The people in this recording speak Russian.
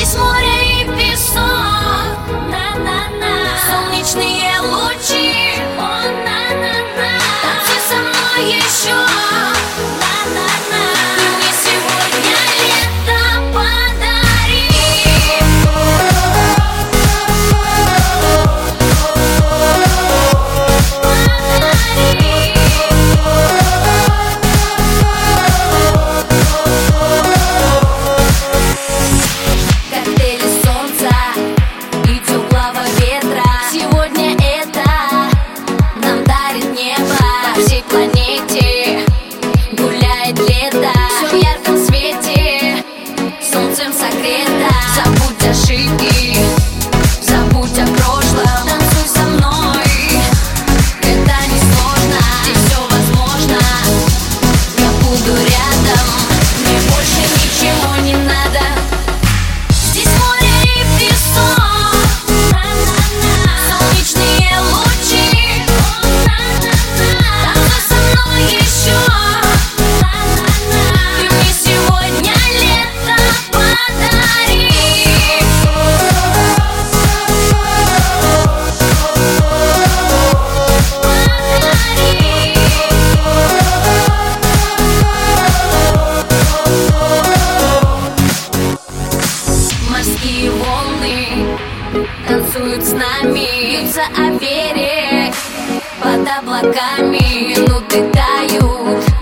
Здесь море и песок, солнечные лучи. Танцуй со мной еще. Ты мне сегодня лето подари. Коктейли солнца и теплого ветра. Сегодня это нам дарит небо. По всей планете гуляет лето. Все в ярком свете, солнцем согрето. Забудь ошибки, забудь о прошлом. Танцуй со мной, это не сложно. Здесь все возможно, я буду рядом. Мне больше ничего не надо. Здесь море и песок, солнечные лучи. Танцуй со мной еще. Ты мне сегодня лето подари. Морские волны танцуют с нами, бьются о берег под облаками. Минуты тают,